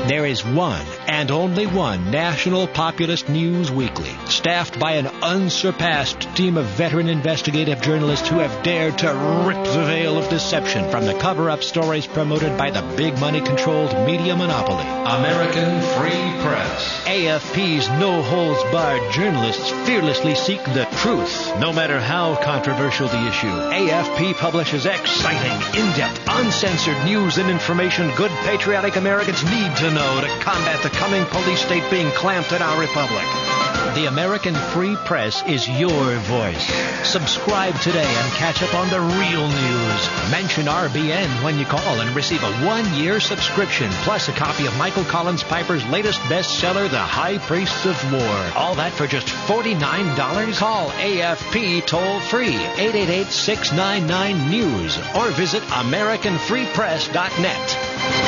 There is one and only one national populist news weekly, staffed by an unsurpassed team of veteran investigative journalists who have dared to rip the veil of deception from the cover-up stories promoted by the big money-controlled media monopoly. American Free Press. AFP's no-holds-barred journalists fearlessly seek the truth, no matter how controversial the issue. AFP publishes exciting, in-depth, uncensored news and information good patriotic Americans need to know to combat the coming police state being clamped in our republic. The American Free Press is your voice. Subscribe today and catch up on the real news. Mention RBN when you call and receive a 1-year subscription, plus a copy of Michael Collins Piper's latest bestseller, The High Priests of War. All that for just $49? Call AFP toll-free, 888-699-NEWS, or visit AmericanFreePress.net.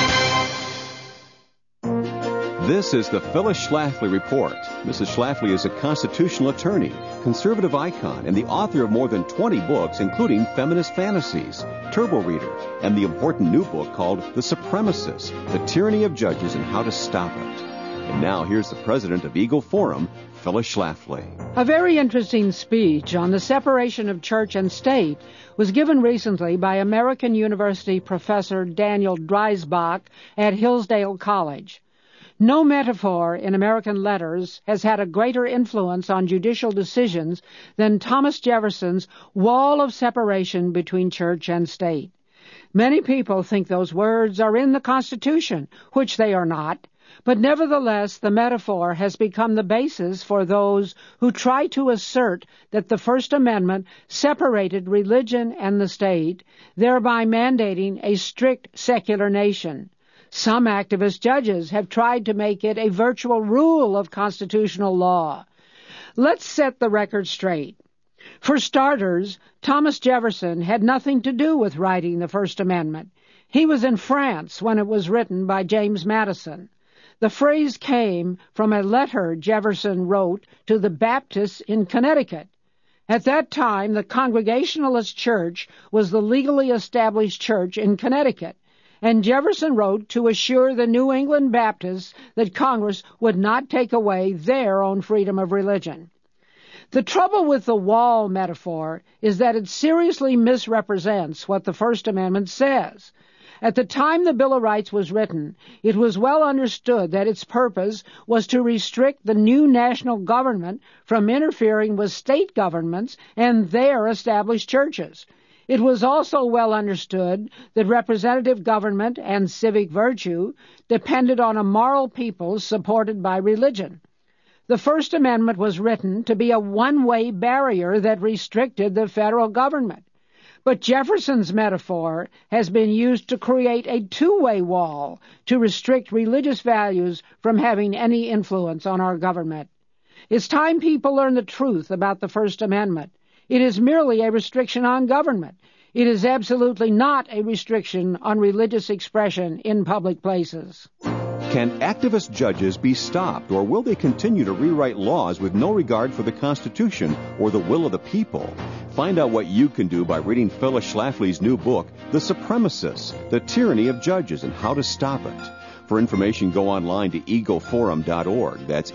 This is the Phyllis Schlafly Report. Mrs. Schlafly is a constitutional attorney, conservative icon, and the author of more than 20 books, including Feminist Fantasies, Turbo Reader, and the important new book called The Supremacists, The Tyranny of Judges and How to Stop It. And now here's the president of Eagle Forum, Phyllis Schlafly. A very interesting speech on the separation of church and state was given recently by American University professor Daniel Dreisbach at Hillsdale College. No metaphor in American letters has had a greater influence on judicial decisions than Thomas Jefferson's wall of separation between church and state. Many people think those words are in the Constitution, which they are not, but nevertheless the metaphor has become the basis for those who try to assert that the First Amendment separated religion and the state, thereby mandating a strict secular nation. Some activist judges have tried to make it a virtual rule of constitutional law. Let's set the record straight. For starters, Thomas Jefferson had nothing to do with writing the First Amendment. He was in France when it was written by James Madison. The phrase came from a letter Jefferson wrote to the Baptists in Connecticut. At that time, the Congregationalist Church was the legally established church in Connecticut, and Jefferson wrote to assure the New England Baptists that Congress would not take away their own freedom of religion. The trouble with the wall metaphor is that it seriously misrepresents what the First Amendment says. At the time the Bill of Rights was written, it was well understood that its purpose was to restrict the new national government from interfering with state governments and their established churches. It was also well understood that representative government and civic virtue depended on a moral people supported by religion. The First Amendment was written to be a one-way barrier that restricted the federal government. But Jefferson's metaphor has been used to create a two-way wall to restrict religious values from having any influence on our government. It's time people learn the truth about the First Amendment. It is merely a restriction on government. It is absolutely not a restriction on religious expression in public places. Can activist judges be stopped, or will they continue to rewrite laws with no regard for the Constitution or the will of the people? Find out what you can do by reading Phyllis Schlafly's new book, The Supremacists, The Tyranny of Judges and How to Stop It. For information, go online to eagleforum.org. That's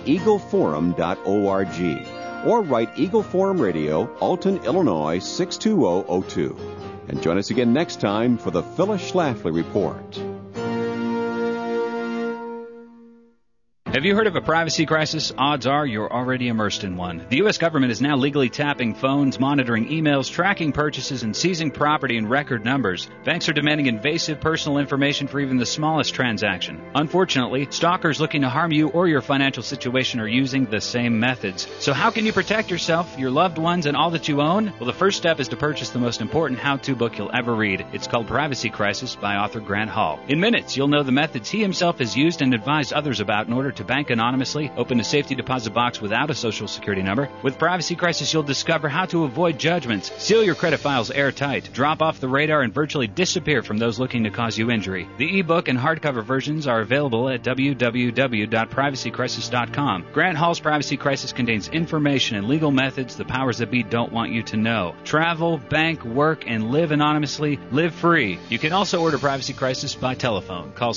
eagleforum.org. Or write Eagle Forum Radio, Alton, Illinois, 62002. And join us again next time for the Phyllis Schlafly Report. Have you heard of a privacy crisis? Odds are you're already immersed in one. The U.S. government is now legally tapping phones, monitoring emails, tracking purchases, and seizing property in record numbers. Banks are demanding invasive personal information for even the smallest transaction. Unfortunately, stalkers looking to harm you or your financial situation are using the same methods. So how can you protect yourself, your loved ones, and all that you own? Well, the first step is to purchase the most important how-to book you'll ever read. It's called Privacy Crisis by author Grant Hall. In minutes, you'll know the methods he himself has used and advised others about in order to bank anonymously, open a safety deposit box without a social security number. With Privacy Crisis, you'll discover how to avoid judgments, seal your credit files airtight, drop off the radar, and virtually disappear from those looking to cause you injury. The ebook and hardcover versions are available at www.privacycrisis.com. Grant Hall's Privacy Crisis contains information and legal methods the powers that be don't want you to know. Travel, bank, work, and live anonymously. Live free. You can also order Privacy Crisis by telephone. Call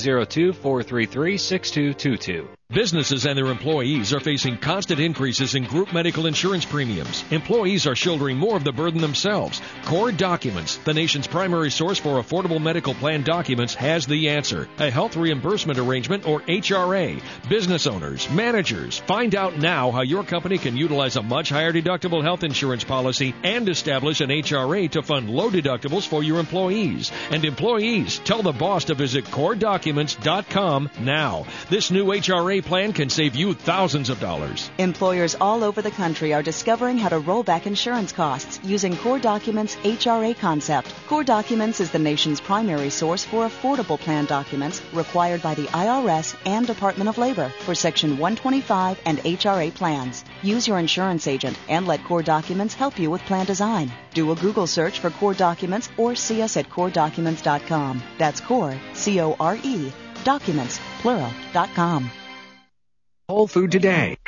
702-433-6222. Businesses and their employees are facing constant increases in group medical insurance premiums. Employees are shouldering more of the burden themselves. Core Documents, the nation's primary source for affordable medical plan documents, has the answer. A health reimbursement arrangement, or HRA. Business owners, managers, find out now how your company can utilize a much higher deductible health insurance policy and establish an HRA to fund low deductibles for your employees. And employees, tell the boss to visit CoreDocuments.com now. This new HRA plan can save you thousands of dollars. Employers all over the country are discovering how to roll back insurance costs using Core Documents' HRA concept. Core Documents is the nation's primary source for affordable plan documents required by the IRS and Department of Labor for Section 125 and HRA plans. Use your insurance agent and let Core Documents help you with plan design. Do a Google search for Core Documents or see us at CoreDocuments.com. That's Core, C-O-R-E, Documents, plural.com. Whole Food Today.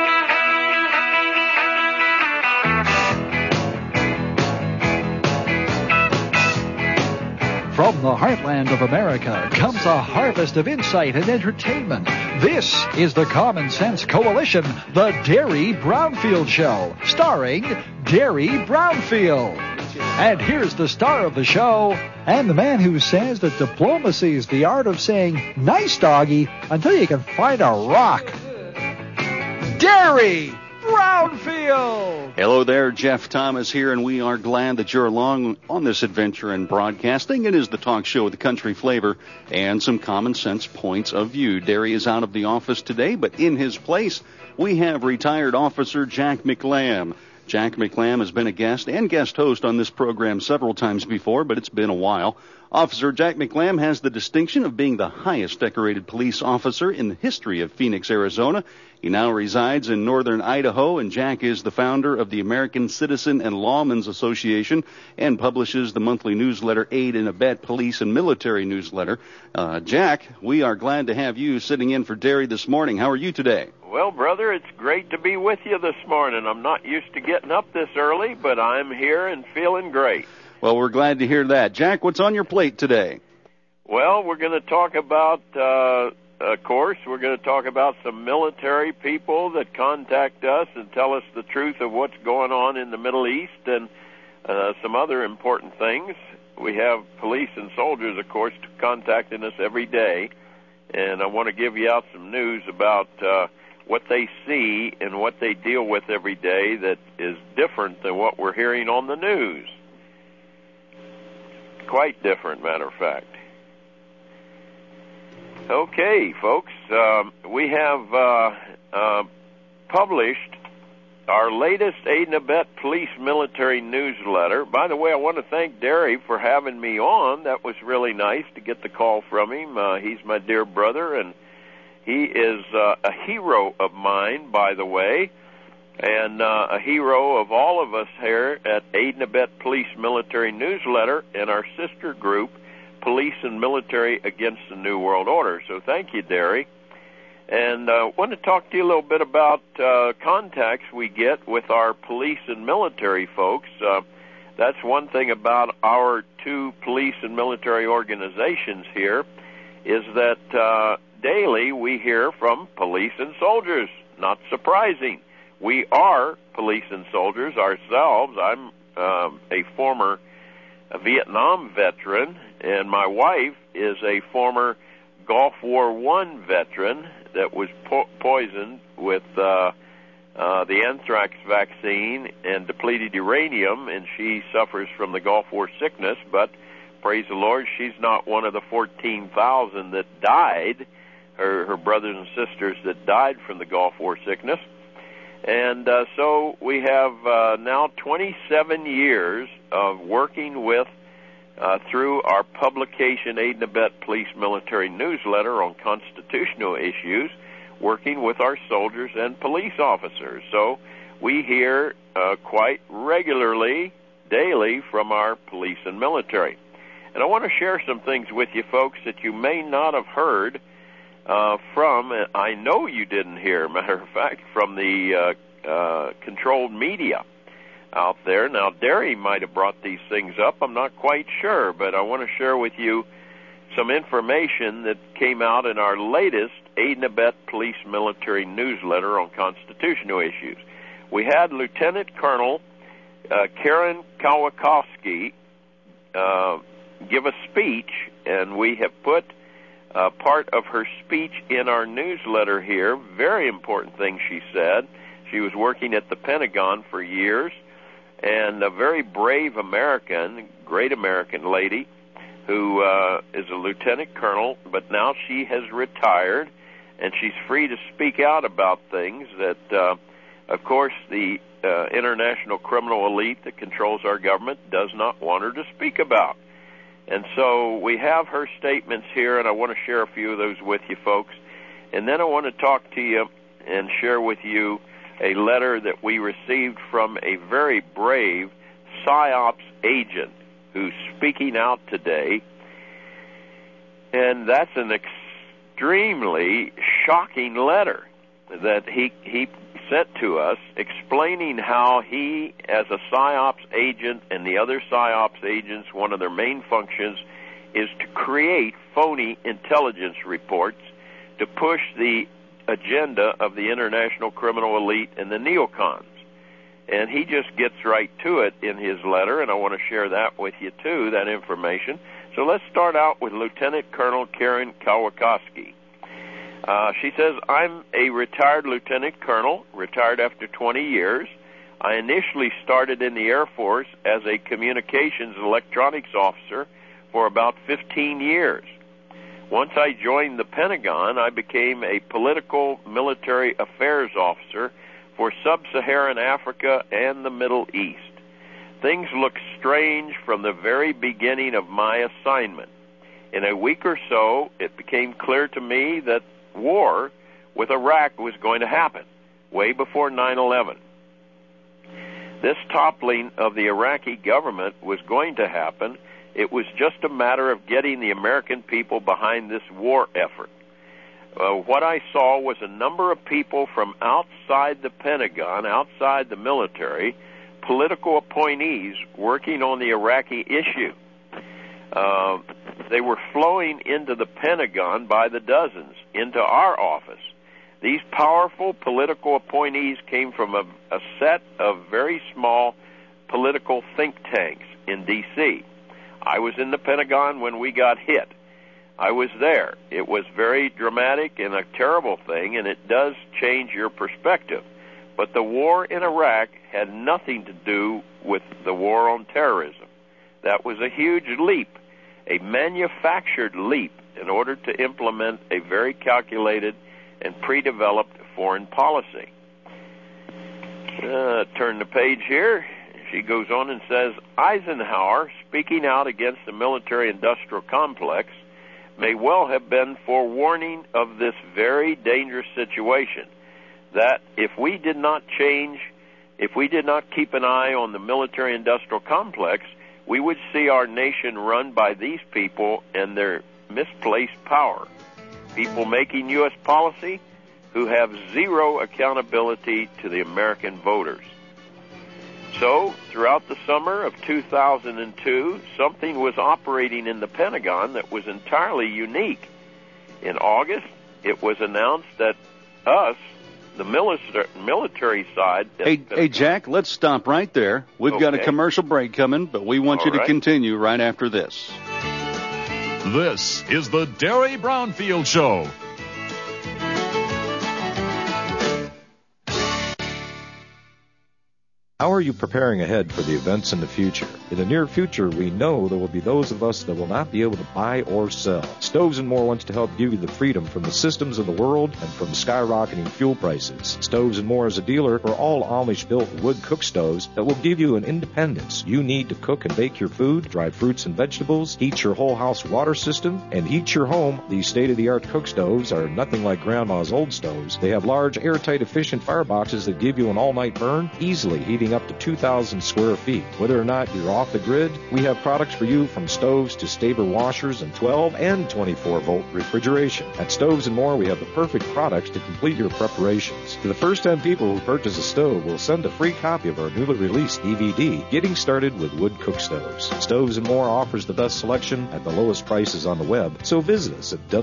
From the heartland of America comes a harvest of insight and entertainment. This is the Common Sense Coalition, the Derry Brownfield Show, starring Derry Brownfield. And here's the star of the show, and the man who says that diplomacy is the art of saying, nice doggy, until you can find a rock. Derry Brownfield! Hello there, Jeff Thomas here, and we are glad that you're along on this adventure in broadcasting. It is the talk show with the country flavor and some common sense points of view. Derry is out of the office today, but in his place, we have retired Officer Jack McLam. Jack McLam has been a guest and guest host on this program several times before, but it's been a while. Officer Jack McLam has the distinction of being the highest decorated police officer in the history of Phoenix, Arizona. He now resides in northern Idaho, and Jack is the founder of the American Citizen and Lawmen's Association and publishes the monthly newsletter Aid and Abet Police and Military Newsletter. Jack, we are glad to have you sitting in for Derry this morning. How are you today? Well, brother, it's great to be with you this morning. I'm not used to getting up this early, but I'm here and feeling great. Well, we're glad to hear that. Jack, what's on your plate today? Well, we're going to talk about, of course, we're going to talk about some military people that contact us and tell us the truth of what's going on in the Middle East and some other important things. We have police and soldiers, of course, contacting us every day, and I want to give you out some news about what they see and what they deal with every day that is different than what we're hearing on the news. Quite different, matter of fact. Okay, folks, we have published our latest Aid and Abet Police Military Newsletter. By the way, I want to thank Derry for having me on. That was really nice to get the call from him. He's my dear brother, and he is a hero of mine, by the way, and a hero of all of us here at Aid and Abet Police Military Newsletter and our sister group, Police and Military Against the New World Order. So thank you, Derry. And I want to talk to you a little bit about contacts we get with our police and military folks. That's one thing about our two police and military organizations here, is that daily we hear from police and soldiers. Not surprising. We are police and soldiers ourselves. I'm a former Vietnam veteran, and my wife is a former Gulf War I veteran that was poisoned with the anthrax vaccine and depleted uranium, and she suffers from the Gulf War sickness, but praise the Lord, she's not one of the 14,000 that died, her brothers and sisters that died from the Gulf War sickness. And so we have now 27 years of working with, through our publication Aid and Abet Police Military Newsletter on constitutional issues, working with our soldiers and police officers. So we hear quite regularly, daily, from our police and military. And I want to share some things with you folks that you may not have heard from, I know you didn't hear, matter of fact, from the controlled media out there. Now, Derry might have brought these things up. I'm not quite sure, but I want to share with you some information that came out in our latest Aid and Abet Police Military newsletter on constitutional issues. We had Lieutenant Colonel Karen Kawakowski give a speech, and we have put part of her speech in our newsletter here. Very important thing she said. She was working at the Pentagon for years, and a very brave American, great American lady, who is a lieutenant colonel, but now she has retired, and she's free to speak out about things that, of course, the international criminal elite that controls our government does not want her to speak about. And so we have her statements here, and I want to share a few of those with you folks. And then I want to talk to you and share with you a letter that we received from a very brave PSYOPs agent who's speaking out today. And that's an extremely shocking letter that he sent to us, explaining how he, as a PSYOPs agent and the other PSYOPs agents, one of their main functions is to create phony intelligence reports to push the agenda of the international criminal elite and the neocons. And he just gets right to it in his letter, and I want to share that with you too, that information. So let's start out with Lieutenant Colonel Karen Kawakowski. She says, I'm a retired lieutenant colonel, retired after 20 years. I initially started in the Air Force as a communications electronics officer for about 15 years. Once I joined the Pentagon, I became a political military affairs officer for sub-Saharan Africa and the Middle East. Things looked strange from the very beginning of my assignment. In a week or so, it became clear to me that war with Iraq was going to happen, way before 9/11. This toppling of the Iraqi government was going to happen. It was just a matter of getting the American people behind this war effort. What I saw was a number of people from outside the Pentagon, outside the military, political appointees working on the Iraqi issue. They were flowing into the Pentagon by the dozens, into our office. These powerful political appointees came from a set of very small political think tanks in D.C. I was in the Pentagon when we got hit. I was there. It was very dramatic and a terrible thing, and it does change your perspective. But the war in Iraq had nothing to do with the war on terrorism. That was a huge leap, a manufactured leap in order to implement a very calculated and pre-developed foreign policy. Turn the page here. She goes on and says, Eisenhower, speaking out against the military-industrial complex, may well have been forewarning of this very dangerous situation, that if we did not keep an eye on the military-industrial complex, we would see our nation run by these people and their misplaced power. People making U.S. policy who have zero accountability to the American voters. So, throughout the summer of 2002, something was operating in the Pentagon that was entirely unique. In August, it was announced that us, the military side... Hey, Jack, let's stop right there. We've got a commercial break coming, but we want you to continue right after this. This is the Derry Brownfield Show. How are you preparing ahead for the events in the future? In the near future, we know there will be those of us that will not be able to buy or sell. Stoves & More wants to help give you the freedom from the systems of the world and from skyrocketing fuel prices. Stoves & More is a dealer for all Amish-built wood cook stoves that will give you an independence you need to cook and bake your food, dry fruits and vegetables, heat your whole house water system, and heat your home. These state-of-the-art cook stoves are nothing like Grandma's old stoves. They have large, airtight, efficient fireboxes that give you an all-night burn, easily heating up to 2,000 square feet. Whether or not you're off the grid, we have products for you from stoves to Staber washers and 12 and 24-volt refrigeration. At Stoves & More, we have the perfect products to complete your preparations. To the first 10 people who purchase a stove, we'll send a free copy of our newly released DVD, Getting Started with Wood Cook Stoves. Stoves & More offers the best selection at the lowest prices on the web, so visit us at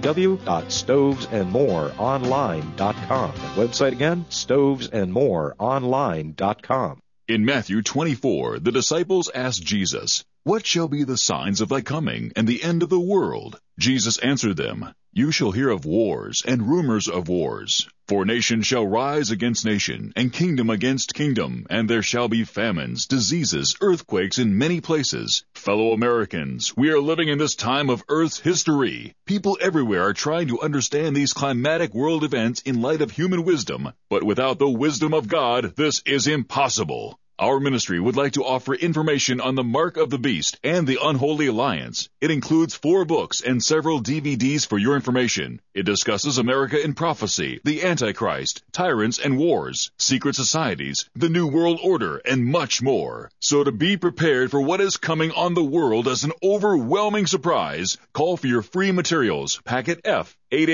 www.stovesandmoreonline.com. That website again, stovesandmoreonline.com. In Matthew 24, the disciples asked Jesus, "What shall be the signs of thy coming and the end of the world?" Jesus answered them, "You shall hear of wars and rumors of wars. For nation shall rise against nation, and kingdom against kingdom, and there shall be famines, diseases, earthquakes in many places. Fellow Americans, we are living in this time of Earth's history. People everywhere are trying to understand these climatic world events in light of human wisdom, but without the wisdom of God, this is impossible. Our ministry would like to offer information on the Mark of the Beast and the Unholy Alliance. It includes 4 books and several DVDs for your information. It discusses America in prophecy, the Antichrist, tyrants and wars, secret societies, the New World Order, and much more. So to be prepared for what is coming on the world as an overwhelming surprise, call for your free materials, Packet F,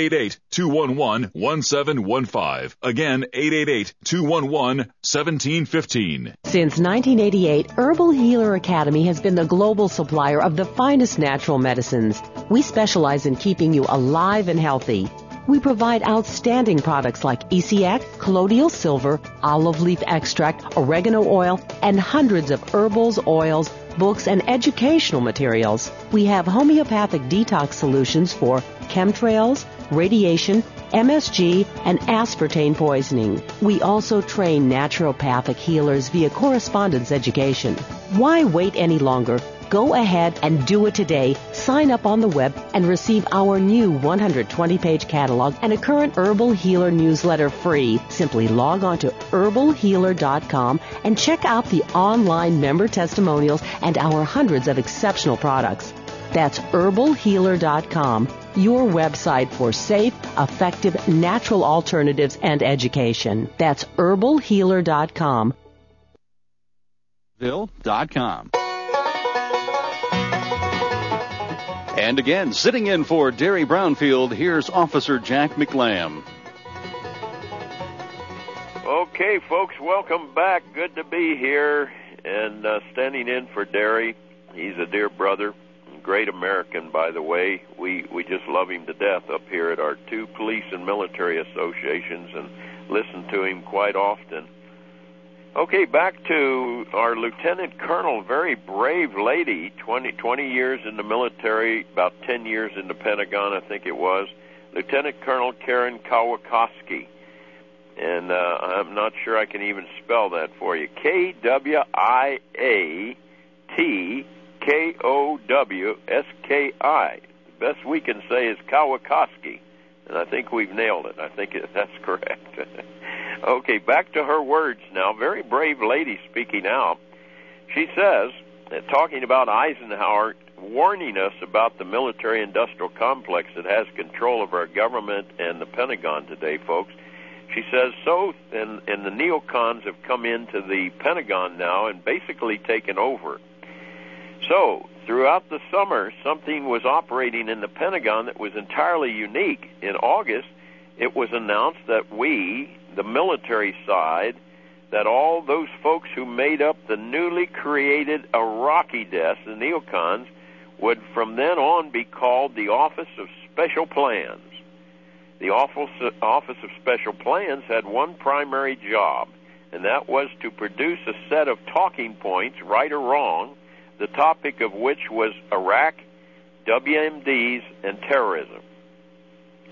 888-211-1715. Again, 888-211-1715. Since 1988, Herbal Healer Academy has been the global supplier of the finest natural medicines. We specialize in keeping you alive and healthy. We provide outstanding products like ECX, colloidal silver, olive leaf extract, oregano oil, and hundreds of herbals, oils, books, and educational materials. We have homeopathic detox solutions for chemtrails, radiation, MSG, and aspartame poisoning. We also train naturopathic healers via correspondence education. Why wait any longer? Go ahead and do it today. Sign up on the web and receive our new 120-page catalog and a current Herbal Healer newsletter free. Simply log on to herbalhealer.com and check out the online member testimonials and our hundreds of exceptional products. That's herbalhealer.com, your website for safe, effective, natural alternatives and education. That's herbalhealer.com. Ville.com. And again, sitting in for Derry Brownfield, here's Officer Jack McLam. Okay, folks, welcome back. Good to be here and standing in for Derry. He's a dear brother, great American, by the way. We just love him to death up here at our 2 police and military associations and listen to him quite often. Okay, back to our Lieutenant Colonel, very brave lady, 20 years in the military, about 10 years in the Pentagon, I think it was, Lieutenant Colonel Karen Kowalski. And I'm not sure I can even spell that for you. Kwiatkowski. The best we can say is Kowalski. And I think we've nailed it. I think that's correct. Okay, back to her words now. Very brave lady speaking out. She says, talking about Eisenhower warning us about the military-industrial complex that has control of our government and the Pentagon today, folks. She says, and the neocons have come into the Pentagon now and basically taken over. So, throughout the summer, something was operating in the Pentagon that was entirely unique. In August, it was announced that we, the military side, that all those folks who made up the newly created Iraqi desk, the neocons, would from then on be called the Office of Special Plans. The Office of Special Plans had one primary job, and that was to produce a set of talking points, right or wrong, the topic of which was Iraq, WMDs, and terrorism.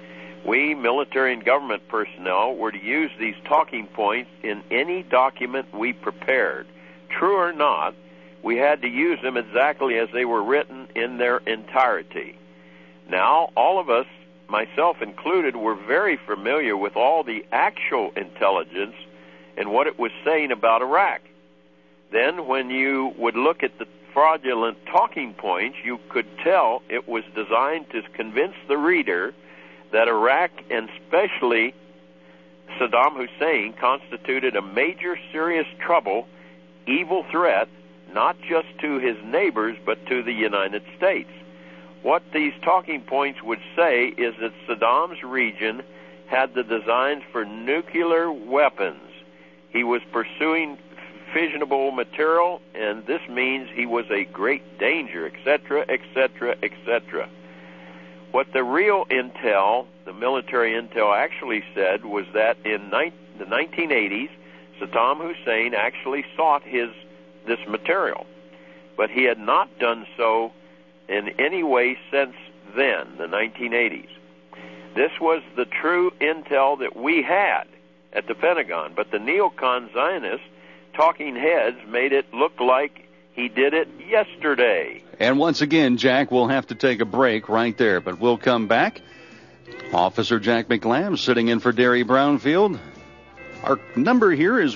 We, military and government personnel, were to use these talking points in any document we prepared. True or not, we had to use them exactly as they were written in their entirety. Now, all of us, myself included, were very familiar with all the actual intelligence and what it was saying about Iraq. Then, when you would look at the fraudulent talking points, you could tell it was designed to convince the reader that Iraq, and especially Saddam Hussein, constituted a major serious trouble, evil threat, not just to his neighbors, but to the United States. What these talking points would say is that Saddam's region had the designs for nuclear weapons. He was pursuing fissionable material, and this means he was a great danger, etc., etc., etc. What the real intel, the military intel, actually said was that in the 1980s, Saddam Hussein actually sought this material, but he had not done so in any way since then, the 1980s. This was the true intel that we had at the Pentagon, but the neocon Zionists talking heads made it look like he did it yesterday. And once again, Jack, we'll have to take a break right there, but we'll come back. Officer Jack McLam sitting in for Derry Brownfield. Our number here is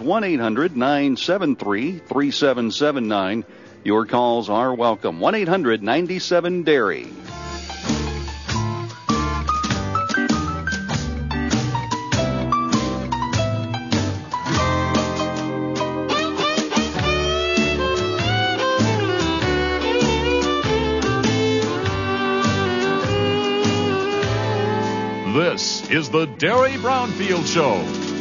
1-800-973-3779. Your calls are welcome. 1-800-97-DERRY. This is the Derry Brownfield Show.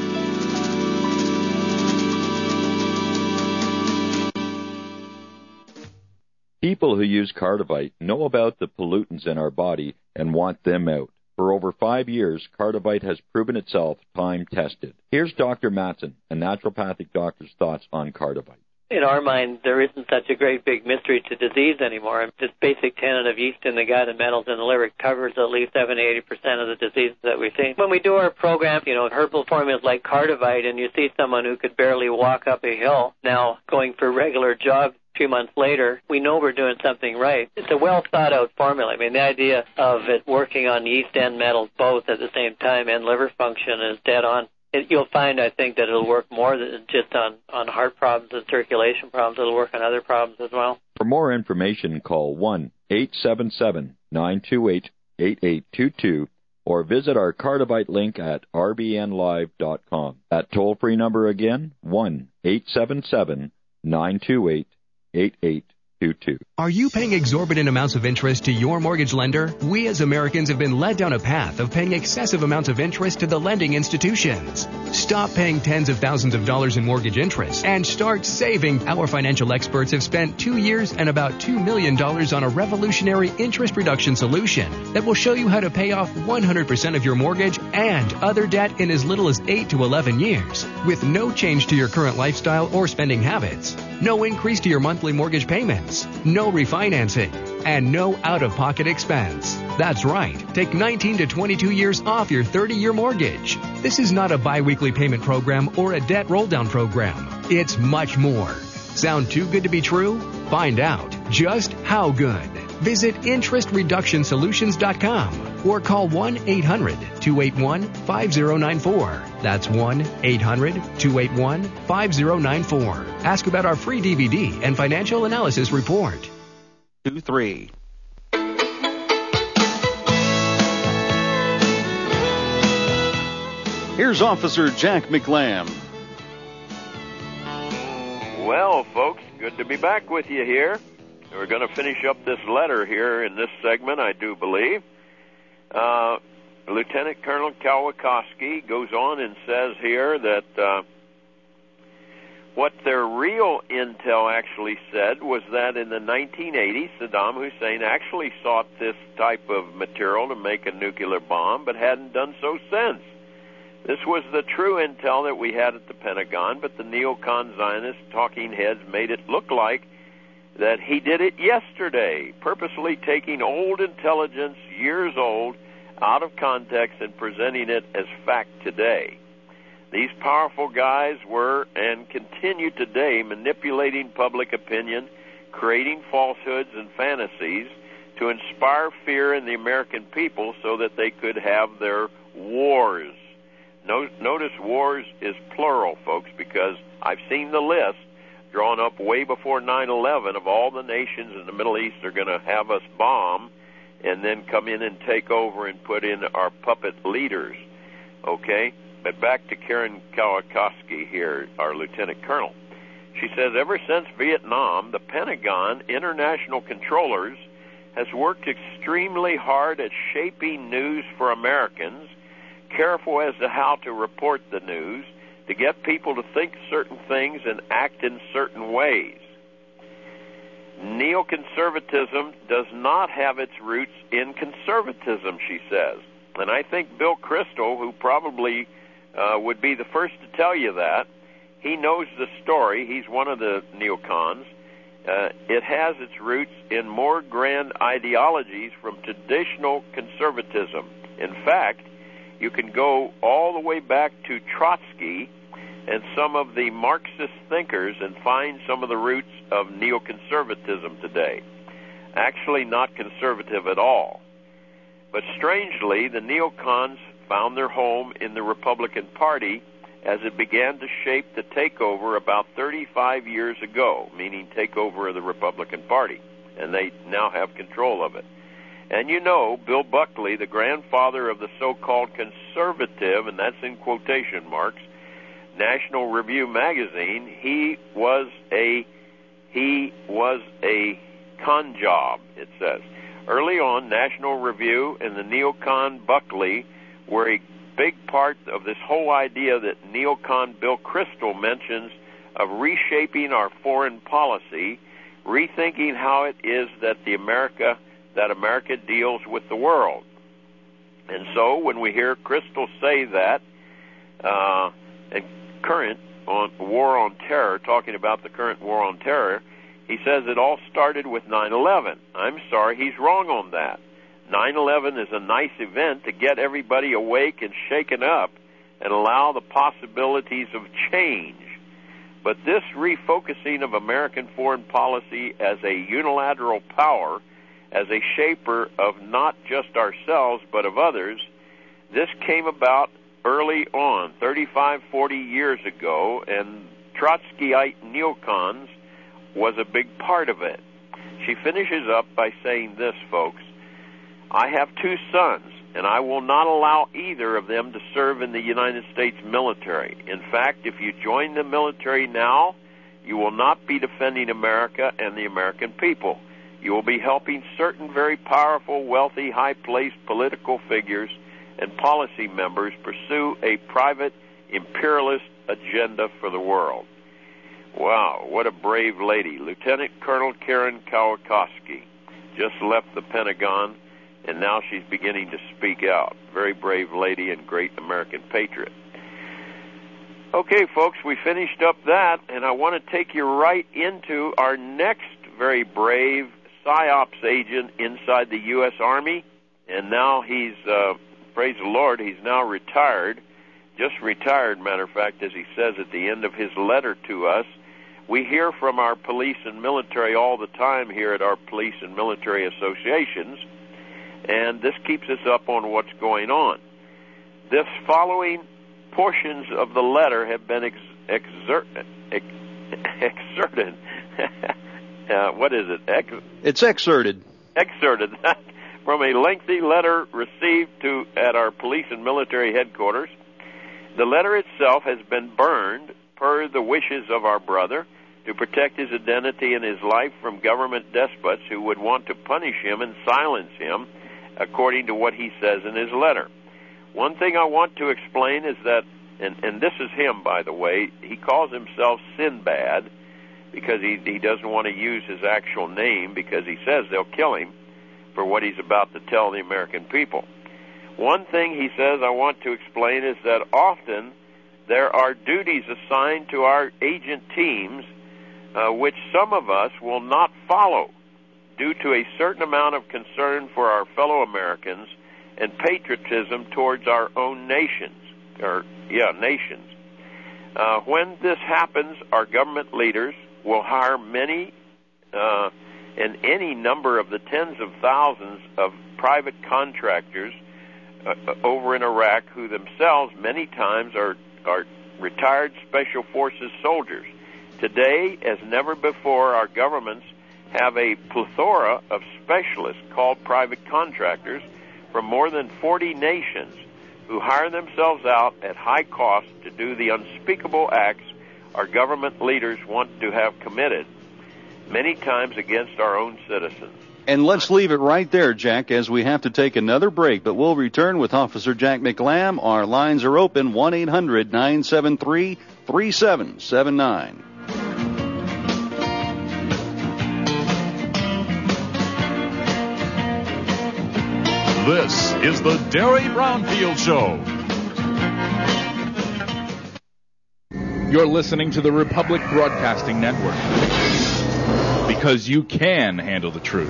People who use Cardivite know about the pollutants in our body and want them out. For over 5 years, Cardivite has proven itself time-tested. Here's Dr. Matson, a naturopathic doctor's thoughts on Cardivite. In our mind, there isn't such a great big mystery to disease anymore. This basic tenet of yeast in the gut and metals in the liver covers at least 70-80% of the diseases that we see. When we do our program, herbal formulas like Cardivite, and you see someone who could barely walk up a hill now going for regular jogs 2 months later, we know we're doing something right. It's a well-thought-out formula. I mean, the idea of it working on yeast and metals both at the same time and liver function is dead on. You'll find, I think, that it'll work more than just on heart problems and circulation problems. It'll work on other problems as well. For more information, call 1-877-928-8822 or visit our Cardivite link at rbnlive.com. That toll-free number again, 1-877-928-8822. Are you paying exorbitant amounts of interest to your mortgage lender? We as Americans have been led down a path of paying excessive amounts of interest to the lending institutions. Stop paying tens of thousands of dollars in mortgage interest and start saving. Our financial experts have spent 2 years and about $2 million on a revolutionary interest reduction solution that will show you how to pay off 100% of your mortgage and other debt in as little as 8 to 11 years with no change to your current lifestyle or spending habits. No increase to your monthly mortgage payments, no refinancing, and no out-of-pocket expense. That's right. Take 19 to 22 years off your 30-year mortgage. This is not a bi-weekly payment program or a debt roll-down program. It's much more. Sound too good to be true? Find out just how good. Visit interestreductionsolutions.com or call 1-800-281-5094. That's 1-800-281-5094. Ask about our free DVD and financial analysis report. 2-3. Here's Officer Jack McLam. Well, folks, good to be back with you here. We're going to finish up this letter here in this segment, I do believe. Lieutenant Colonel Kowalkowski goes on and says here that what their real intel actually said was that in the 1980s, Saddam Hussein actually sought this type of material to make a nuclear bomb, but hadn't done so since. This was the true intel that we had at the Pentagon, but the neocon Zionist talking heads made it look like that he did it yesterday, purposely taking old intelligence, years old, out of context and presenting it as fact today. These powerful guys were and continue today manipulating public opinion, creating falsehoods and fantasies to inspire fear in the American people so that they could have their wars. Notice wars is plural, folks, because I've seen the list drawn up way before 9/11 of all the nations in the Middle East are going to have us bomb and then come in and take over and put in our puppet leaders. Okay? But back to Karen Kawakowski here, our lieutenant colonel. She says, ever since Vietnam, the Pentagon International Controllers has worked extremely hard at shaping news for Americans, careful as to how to report the news, to get people to think certain things and act in certain ways. Neoconservatism does not have its roots in conservatism, she says. And I think Bill Kristol, who probably would be the first to tell you that, he knows the story. He's one of the neocons. It has its roots in more grand ideologies from traditional conservatism. In fact, you can go all the way back to Trotsky and some of the Marxist thinkers and find some of the roots of neoconservatism today. Actually not conservative at all. But strangely, the neocons found their home in the Republican Party as it began to shape the takeover about 35 years ago, meaning takeover of the Republican Party, and they now have control of it. And you know, Bill Buckley, the grandfather of the so-called conservative, and that's in quotation marks, National Review magazine, he was a con job, it says. Early on, National Review and the neocon Buckley were a big part of this whole idea that neocon Bill Kristol mentions of reshaping our foreign policy, rethinking how it is that America deals with the world. And so when we hear Kristol say that, and current on war on terror, talking about the current war on terror, he says it all started with 9/11. I'm sorry, he's wrong on that. 9/11 is a nice event to get everybody awake and shaken up and allow the possibilities of change. But this refocusing of American foreign policy as a unilateral power, as a shaper of not just ourselves but of others, this came about early on, 35, 40 years ago, and Trotskyite neocons was a big part of it. She finishes up by saying this, folks. I have 2 sons, and I will not allow either of them to serve in the United States military. In fact, if you join the military now, you will not be defending America and the American people. You will be helping certain very powerful, wealthy, high-placed political figures and policy members pursue a private imperialist agenda for the world. Wow, what a brave lady. Lieutenant Colonel Karen Kawakowski just left the Pentagon, and now she's beginning to speak out. Very brave lady and great American patriot. Okay, folks, we finished up that, and I want to take you right into our next very brave PSYOPs agent inside the U.S. Army, and now he's, praise the Lord, he's now retired, just retired, matter of fact, as he says at the end of his letter to us. We hear from our police and military all the time here at our police and military associations, and this keeps us up on what's going on. This following portions of the letter have been excerpted. What is it? It's excerpted. Excerpted from a lengthy letter received at our police and military headquarters. The letter itself has been burned per the wishes of our brother to protect his identity and his life from government despots who would want to punish him and silence him, according to what he says in his letter. One thing I want to explain is that, and this is him, by the way, he calls himself Sinbad because he doesn't want to use his actual name because he says they'll kill him for what he's about to tell the American people. One thing he says I want to explain is that often there are duties assigned to our agent teams which some of us will not follow due to a certain amount of concern for our fellow Americans and patriotism towards our own nations. When this happens, our government leaders will hire many and any number of the tens of thousands of private contractors over in Iraq who themselves many times are retired Special Forces soldiers. Today, as never before, our governments have a plethora of specialists called private contractors from more than 40 nations who hire themselves out at high cost to do the unspeakable acts our government leaders want to have committed, many times against our own citizens. And let's leave it right there, Jack, as we have to take another break. But we'll return with Officer Jack McLam. Our lines are open, 1-800-973-3779. This is the Derry Brownfield Show. You're listening to the Republic Broadcasting Network. Because you can handle the truth.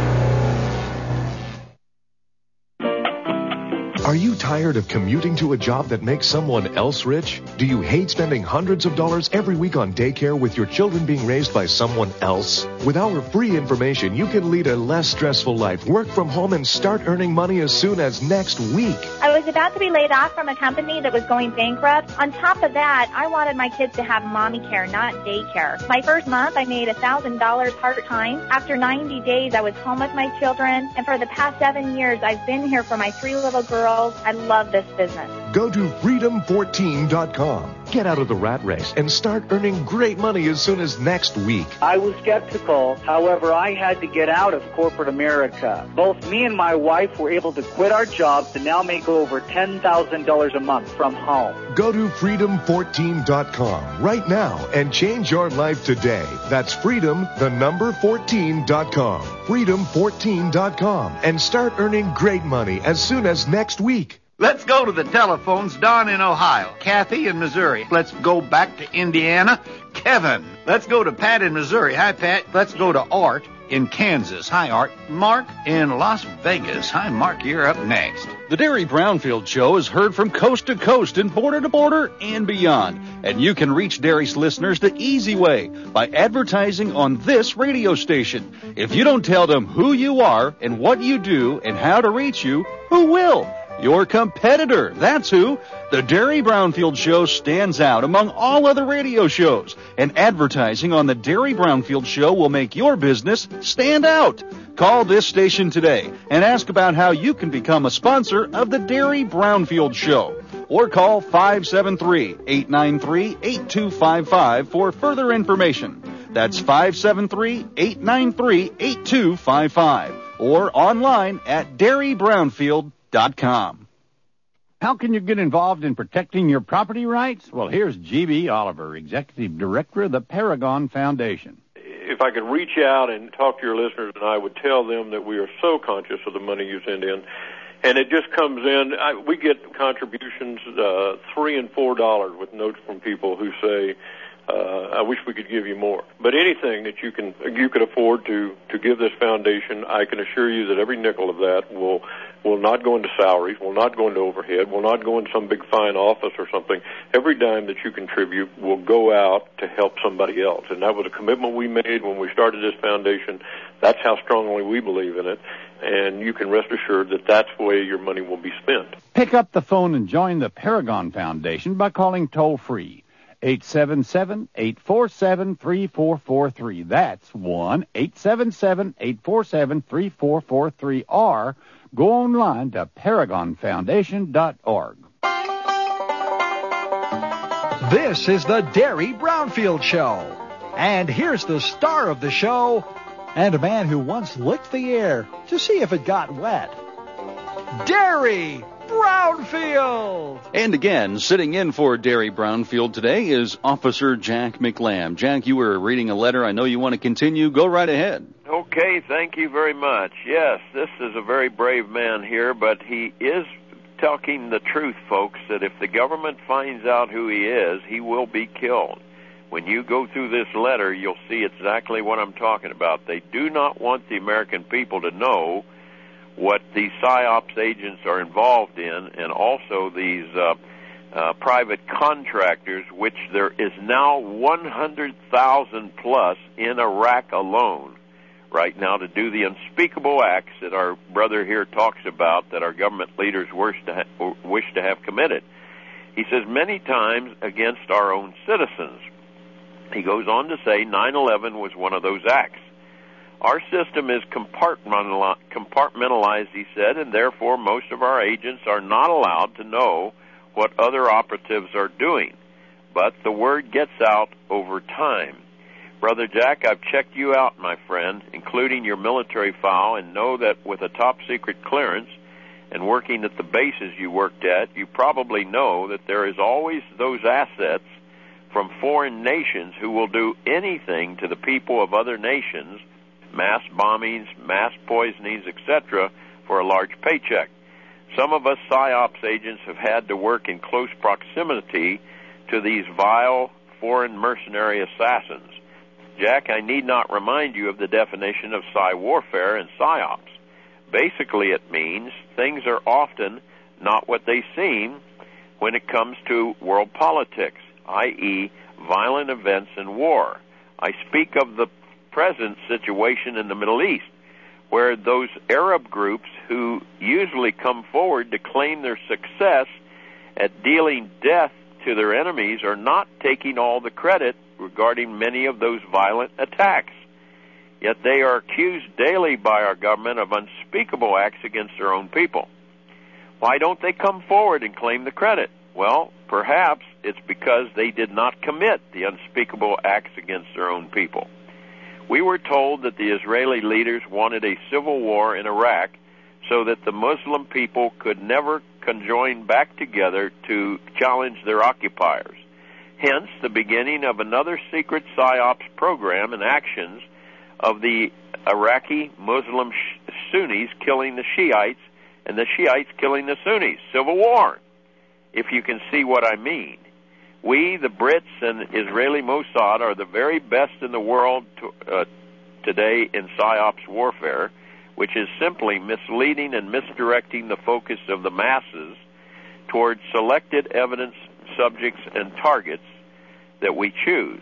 Are you tired of commuting to a job that makes someone else rich? Do you hate spending hundreds of dollars every week on daycare with your children being raised by someone else? With our free information, you can lead a less stressful life, work from home, and start earning money as soon as next week. I was about to be laid off from a company that was going bankrupt. On top of that, I wanted my kids to have mommy care, not daycare. My first month, I made $1,000 part-time. After 90 days, I was home with my children. And for the past 7 years, I've been here for my 3 little girls. I love this business. Go to freedom14.com. Get out of the rat race and start earning great money as soon as next week. I was skeptical. However, I had to get out of corporate America. Both me and my wife were able to quit our jobs and now make over $10,000 a month from home. Go to freedom14.com right now and change your life today. That's freedom14.com. freedom14.com and start earning great money as soon as next week. Let's go to the telephones. Don in Ohio. Kathy in Missouri. Let's go back to Indiana. Kevin. Let's go to Pat in Missouri. Hi, Pat. Let's go to Art in Kansas. Hi, Art. Mark in Las Vegas. Hi, Mark. You're up next. The Derry Brownfield Show is heard from coast to coast and border to border and beyond. And you can reach Derry's listeners the easy way by advertising on this radio station. If you don't tell them who you are and what you do and how to reach you, who will? Your competitor, that's who. The Derry Brownfield Show stands out among all other radio shows, and advertising on the Derry Brownfield Show will make your business stand out. Call this station today and ask about how you can become a sponsor of the Derry Brownfield Show. Or call 573-893-8255 for further information. That's 573-893-8255. Or online at derrybrownfield.com. How can you get involved in protecting your property rights? Well, here's G.B. Oliver, Executive Director of the Paragon Foundation. If I could reach out and talk to your listeners, and I would tell them that we are so conscious of the money you send in, and it just comes in. We get contributions $3 and $4 with notes from people who say, I wish we could give you more. But anything that you could afford to give this foundation, I can assure you that every nickel of that will not go into salaries, will not go into overhead, will not go in some big fine office or something. Every dime that you contribute will go out to help somebody else. And that was a commitment we made when we started this foundation. That's how strongly we believe in it. And you can rest assured that that's the way your money will be spent. Pick up the phone and join the Paragon Foundation by calling toll-free. 877-847-3443. That's 1-877-847-3443. Or go online to ParagonFoundation.org. This is the Derry Brownfield Show. And here's the star of the show, and a man who once licked the air to see if it got wet. Derry Brownfield! And again, sitting in for Derry Brownfield today is Officer Jack McLam. Jack, you were reading a letter. I know you want to continue. Go right ahead. Okay, thank you very much. Yes, this is a very brave man here, but he is talking the truth, folks, that if the government finds out who he is, he will be killed. When you go through this letter, you'll see exactly what I'm talking about. They do not want the American people to know what these PSYOPs agents are involved in, and also these private contractors, which there is now 100,000 plus in Iraq alone right now to do the unspeakable acts that our brother here talks about that our government leaders wish to have committed. He says many times against our own citizens. He goes on to say 9/11 was one of those acts. Our system is compartmentalized, he said, and therefore most of our agents are not allowed to know what other operatives are doing. But the word gets out over time. Brother Jack, I've checked you out, my friend, including your military file, and know that with a top-secret clearance and working at the bases you worked at, you probably know that there is always those assets from foreign nations who will do anything to the people of other nations, mass bombings, mass poisonings, etc., for a large paycheck. Some of us PSYOPs agents have had to work in close proximity to these vile foreign mercenary assassins. Jack, I need not remind you of the definition of PSY warfare and PSYOPs. Basically, it means things are often not what they seem when it comes to world politics, i.e., violent events and war. I speak of the present situation in the Middle East, where those Arab groups who usually come forward to claim their success at dealing death to their enemies are not taking all the credit regarding many of those violent attacks. Yet they are accused daily by our government of unspeakable acts against their own people. Why don't they come forward and claim the credit? Well, perhaps it's because they did not commit the unspeakable acts against their own people. We were told that the Israeli leaders wanted a civil war in Iraq so that the Muslim people could never conjoin back together to challenge their occupiers. Hence, the beginning of another secret PSYOPs program and actions of the Iraqi Muslim Sunnis killing the Shiites and the Shiites killing the Sunnis. Civil war, if you can see what I mean. We, the Brits and Israeli Mossad, are the very best in the world today in PSYOPs warfare, which is simply misleading and misdirecting the focus of the masses towards selected evidence, subjects, and targets that we choose.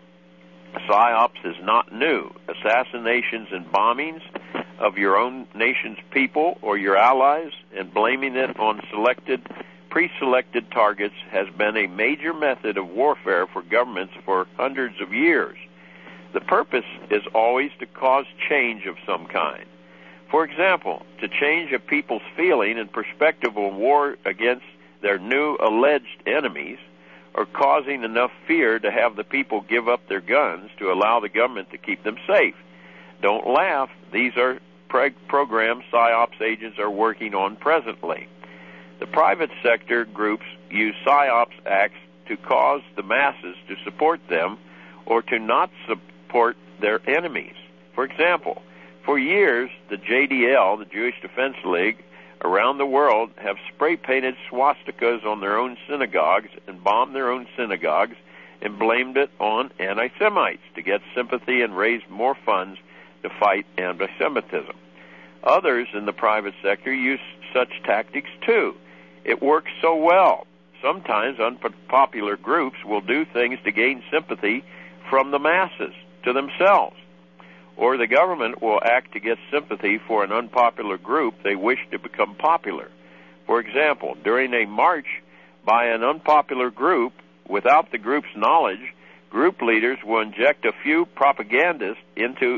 PSYOPs is not new. Assassinations and bombings of your own nation's people or your allies and blaming it on pre-selected targets has been a major method of warfare for governments for hundreds of years. The purpose is always to cause change of some kind. For example, to change a people's feeling and perspective of war against their new alleged enemies, or causing enough fear to have the people give up their guns to allow the government to keep them safe. Don't laugh. These are programs PSYOPs agents are working on presently. The private sector groups use PSYOPs acts to cause the masses to support them or to not support their enemies. For example, for years, the JDL, the Jewish Defense League, around the world have spray-painted swastikas on their own synagogues and bombed their own synagogues and blamed it on anti-Semites to get sympathy and raise more funds to fight anti-Semitism. Others in the private sector use such tactics too. It works so well. Sometimes unpopular groups will do things to gain sympathy from the masses to themselves. Or the government will act to get sympathy for an unpopular group they wish to become popular. For example, during a march by an unpopular group, without the group's knowledge, group leaders will inject a few propagandists into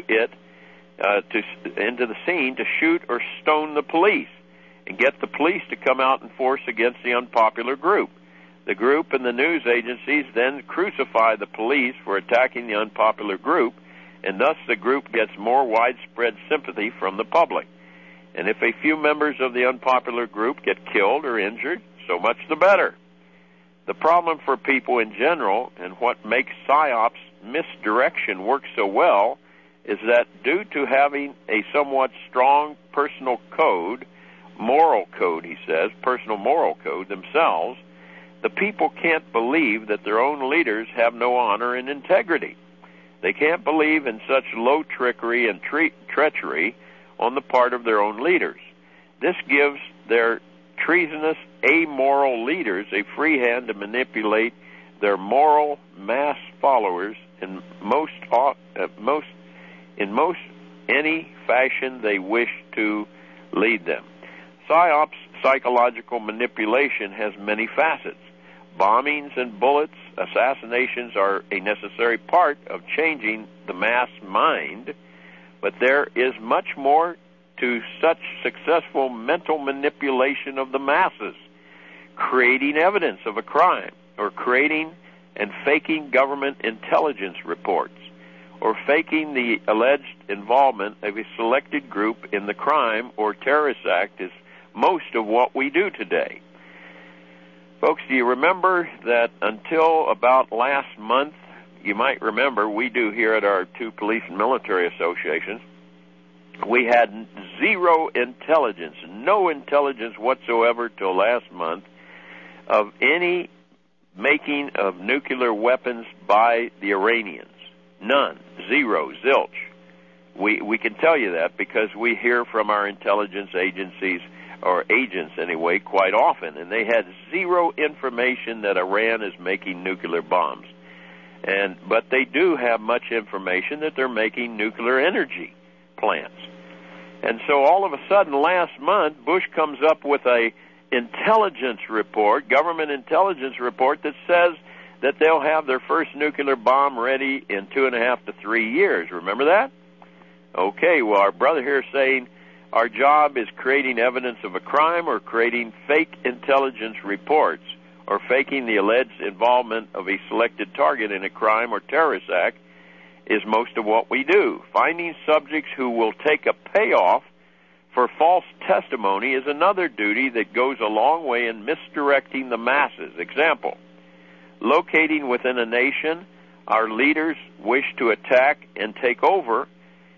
the scene to shoot or stone the police and get the police to come out and force against the unpopular group. The group and the news agencies then crucify the police for attacking the unpopular group, and thus the group gets more widespread sympathy from the public. And if a few members of the unpopular group get killed or injured, so much the better. The problem for people in general, and what makes PSYOPs misdirection work so well, is that due to having a somewhat strong personal code, moral code, he says, personal moral code themselves, the people can't believe that their own leaders have no honor and integrity. They can't believe in such low trickery and treachery on the part of their own leaders. This gives their treasonous, amoral leaders a free hand to manipulate their moral mass followers in most any fashion they wish to lead them. PSYOP's psychological manipulation has many facets. Bombings and bullets, assassinations are a necessary part of changing the mass mind, but there is much more to such successful mental manipulation of the masses. Creating evidence of a crime, or creating and faking government intelligence reports, or faking the alleged involvement of a selected group in the crime or terrorist act is most of what we do today. Folks, do you remember that until about last month, you might remember, we do here at our two police and military associations, we had zero intelligence, no intelligence whatsoever till last month of any making of nuclear weapons by the Iranians. None. Zero. Zilch. We can tell you that because we hear from our intelligence agencies, or agents anyway, quite often, and they had zero information that Iran is making nuclear bombs. But they do have much information that they're making nuclear energy plants. And so all of a sudden last month, Bush comes up with a intelligence report, government intelligence report, that says that they'll have their first nuclear bomb ready in 2.5 to 3 years. Remember that? Okay, well, our brother here is saying our job is creating evidence of a crime or creating fake intelligence reports or faking the alleged involvement of a selected target in a crime or terrorist act is most of what we do. Finding subjects who will take a payoff for false testimony is another duty that goes a long way in misdirecting the masses. Example, locating within a nation our leaders wish to attack and take over,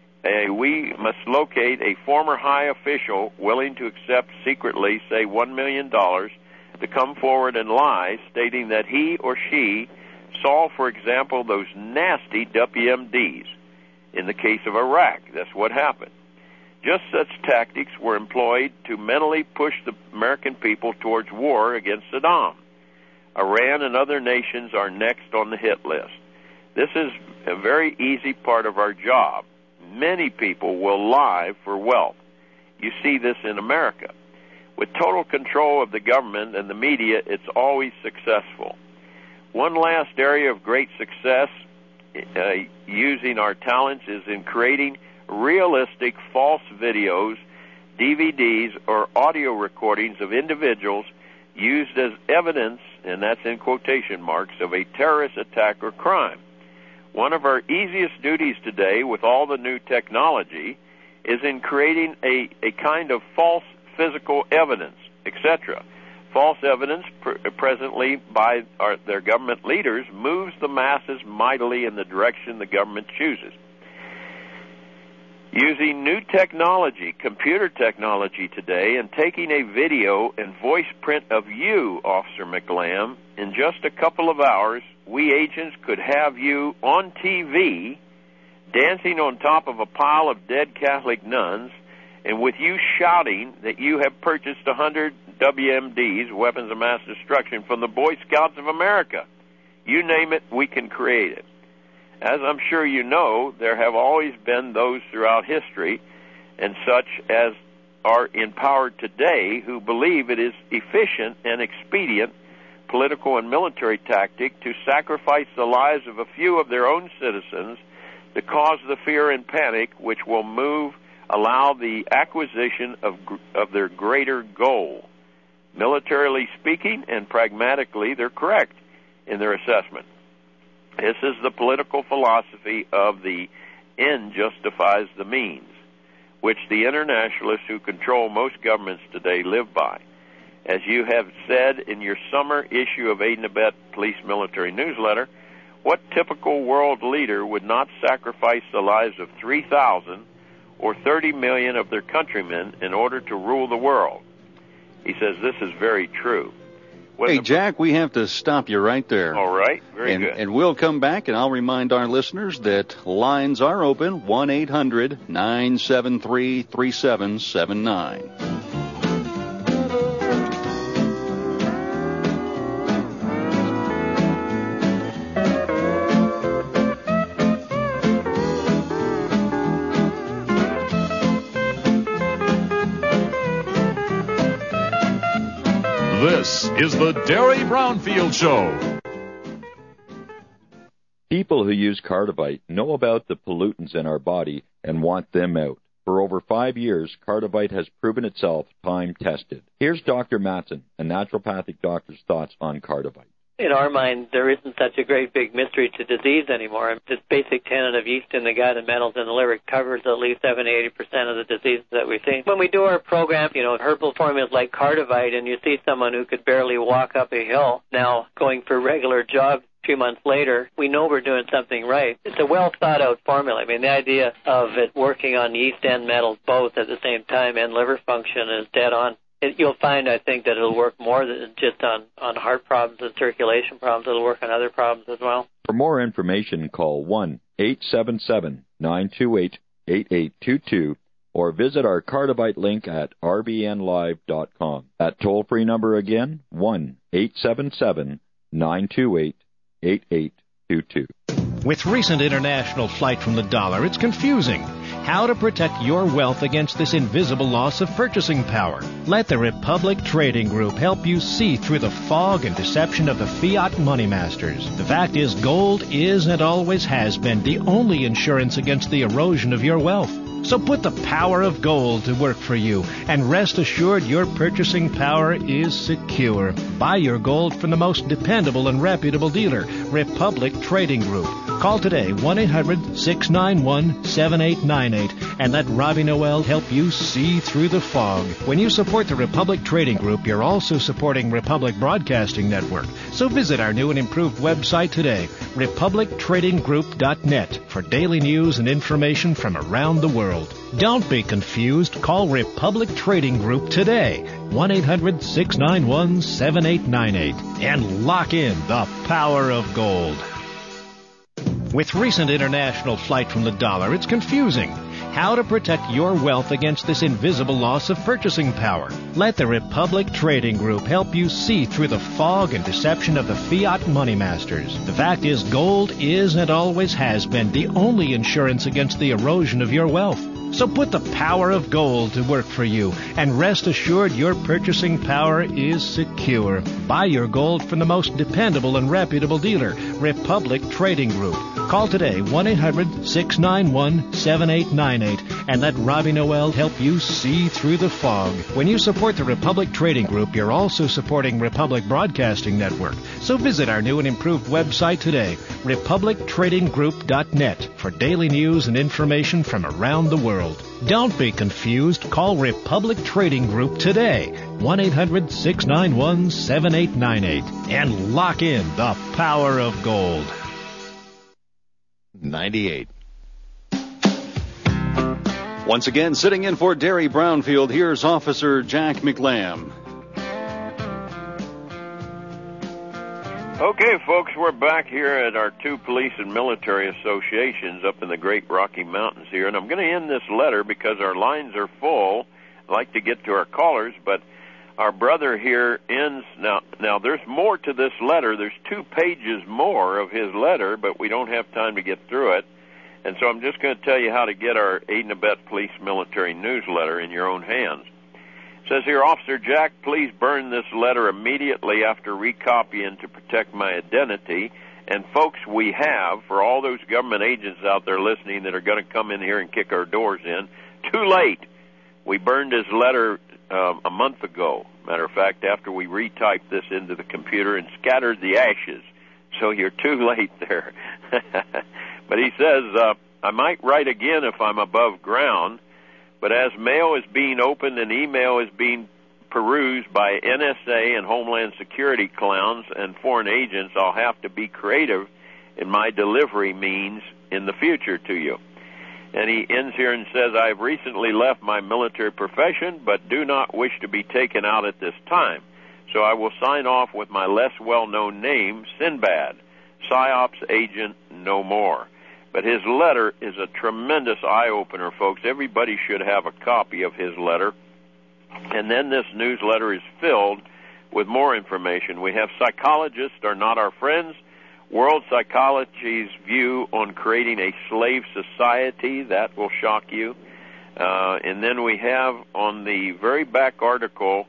we must locate a former high official willing to accept secretly, say, $1 million to come forward and lie, stating that he or she saw, for example, those nasty WMDs. In the case of Iraq, that's what happened. Just such tactics were employed to mentally push the American people towards war against Saddam. Iran and other nations are next on the hit list. This is a very easy part of our job. Many people will lie for wealth. You see this in America. With total control of the government and the media, it's always successful. One last area of great success using our talents is in creating realistic false videos, DVDs, or audio recordings of individuals used as evidence, and that's in quotation marks, of a terrorist attack or crime. One of our easiest duties today with all the new technology is in creating a kind of false physical evidence, etc. False evidence presently by their government leaders moves the masses mightily in the direction the government chooses. Using new technology, computer technology today, and taking a video and voice print of you, Officer McLam, in just a couple of hours, we agents could have you on TV dancing on top of a pile of dead Catholic nuns, and with you shouting that you have purchased 100 WMDs, weapons of mass destruction, from the Boy Scouts of America. You name it, we can create it. As I'm sure you know, there have always been those throughout history, and such as are in power today, who believe it is efficient and expedient political and military tactic to sacrifice the lives of a few of their own citizens to cause the fear and panic which will allow the acquisition of their greater goal. Militarily speaking and pragmatically, they're correct in their assessment. This is the political philosophy of the end justifies the means, which the internationalists who control most governments today live by. As you have said in your summer issue of Aid and Abet Police Military Newsletter, what typical world leader would not sacrifice the lives of 3,000 or 30 million of their countrymen in order to rule the world? He says this is very true. Hey, Jack, we have to stop you right there. All right, very good. And we'll come back, and I'll remind our listeners that lines are open, 1-800-973-3779. is the Derry Brownfield Show. People who use Cardivite know about the pollutants in our body and want them out. For over 5 years, Cardivite has proven itself time-tested. Here's Dr. Matson, a naturopathic doctor's thoughts on Cardivite. In our mind, there isn't such a great big mystery to disease anymore. This basic tenet of yeast in the gut and metals in the liver covers at least 70-80% of the diseases that we see. When we do our program, herbal formulas like Cardivite, and you see someone who could barely walk up a hill now going for regular jogs 2 months later, we know we're doing something right. It's a well-thought-out formula. I mean, the idea of it working on yeast and metals both at the same time and liver function is dead on. You'll find, I think, that it'll work more than just on heart problems and circulation problems. It'll work on other problems as well. For more information, call 1-877-928-8822 or visit our Cardivite link at rbnlive.com. That toll-free number again, 1-877-928-8822. With recent international flight from the dollar, it's confusing. How to protect your wealth against this invisible loss of purchasing power. Let the Republic Trading Group help you see through the fog and deception of the fiat money masters. The fact is, gold is and always has been the only insurance against the erosion of your wealth. So put the power of gold to work for you, and rest assured your purchasing power is secure. Buy your gold from the most dependable and reputable dealer, Republic Trading Group. Call today, 1-800-691-7898, and let Robbie Noel help you see through the fog. When you support the Republic Trading Group, you're also supporting Republic Broadcasting Network. So visit our new and improved website today, republictradinggroup.net, for daily news and information from around the world. Don't be confused. Call Republic Trading Group today, 1-800-691-7898, and lock in the power of gold. With recent international flight from the dollar, it's confusing. How to protect your wealth against this invisible loss of purchasing power. Let the Republic Trading Group help you see through the fog and deception of the fiat money masters. The fact is, gold is and always has been the only insurance against the erosion of your wealth. So put the power of gold to work for you, and rest assured your purchasing power is secure. Buy your gold from the most dependable and reputable dealer, Republic Trading Group. Call today, 1-800-691-7898, and let Robbie Noel help you see through the fog. When you support the Republic Trading Group, you're also supporting Republic Broadcasting Network. So visit our new and improved website today, republictradinggroup.net, for daily news and information from around the world. Don't be confused. Call Republic Trading Group today, 1-800-691-7898, and lock in the power of gold. 98. Once again, sitting in for Derry Brownfield, here's Officer Jack McLam. Okay, folks, we're back here at our two police and military associations up in the Great Rocky Mountains here, and I'm going to end this letter because our lines are full. I'd like to get to our callers, but our brother here ends. Now there's more to this letter. There's 2 pages more of his letter, but we don't have time to get through it. And so I'm just going to tell you how to get our Aid and Abet Police Military newsletter in your own hands. It says here, Officer Jack, please burn this letter immediately after recopying to protect my identity. And folks, we have, for all those government agents out there listening that are going to come in here and kick our doors in, too late. We burned his letter a month ago. Matter of fact, after we retyped this into the computer and scattered the ashes. So you're too late there. But he says, I might write again if I'm above ground, but as mail is being opened and email is being perused by NSA and Homeland Security clowns and foreign agents, I'll have to be creative in my delivery means in the future to you. And he ends here and says, I've recently left my military profession, but do not wish to be taken out at this time. So I will sign off with my less well-known name, Sinbad, PSYOPs agent no more. But his letter is a tremendous eye-opener, folks. Everybody should have a copy of his letter. And then this newsletter is filled with more information. We have Psychologists Are Not Our Friends, World Psychology's View on Creating a Slave Society. That will shock you. And then we have on the very back article,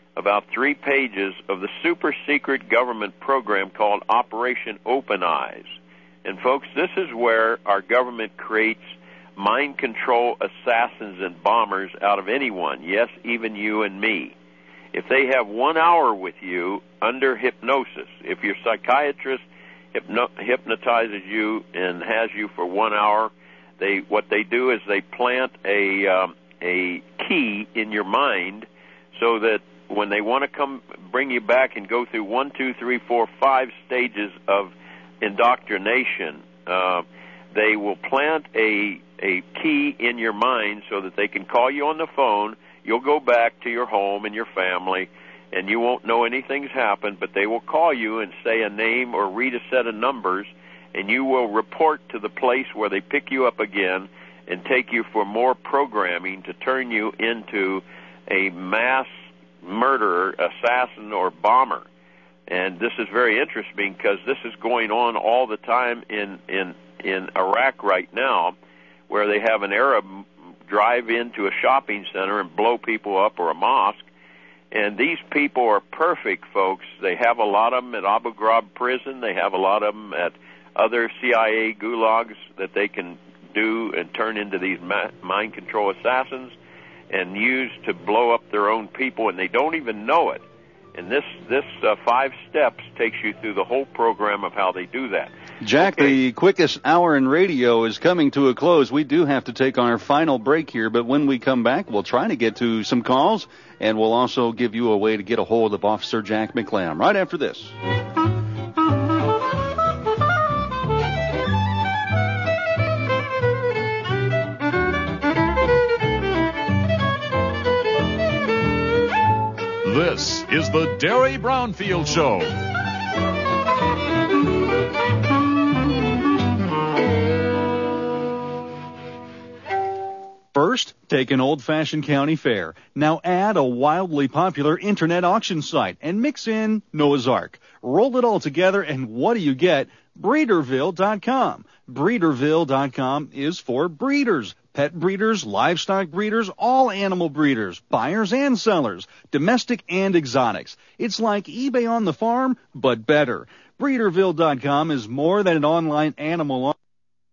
about 3 pages of the super secret government program called Operation Open Eyes. And folks, this is where our government creates mind control assassins and bombers out of anyone, yes, even you and me. If they have 1 hour with you under hypnosis, if your psychiatrist hypnotizes you and has you for 1 hour, what they do is they plant a key in your mind so that when they want to come bring you back and go through 1, 2, 3, 4, 5 stages of indoctrination, they will plant a key in your mind so that they can call you on the phone. You'll go back to your home and your family, and you won't know anything's happened, but they will call you and say a name or read a set of numbers, and you will report to the place where they pick you up again and take you for more programming to turn you into a mass murderer, assassin, or bomber. And this is very interesting because this is going on all the time in Iraq right now, where they have an Arab drive into a shopping center and blow people up, or a mosque. And these people are perfect, folks. They have a lot of them at Abu Ghraib prison. They have a lot of them at other CIA gulags that they can do and turn into these mind control assassins and use to blow up their own people, and they don't even know it. And this 5 steps takes you through the whole program of how they do that. Jack, the quickest hour in radio is coming to a close. We do have to take our final break here, but when we come back, we'll try to get to some calls, and we'll also give you a way to get a hold of Officer Jack McLam right after this. This is the Derry Brownfield Show. First, take an old-fashioned county fair. Now add a wildly popular internet auction site and mix in Noah's Ark. Roll it all together, and what do you get? Breederville.com. Breederville.com is for breeders. Pet breeders, livestock breeders, all animal breeders, buyers and sellers, domestic and exotics. It's like eBay on the farm, but better. Breederville.com is more than an online animal auction.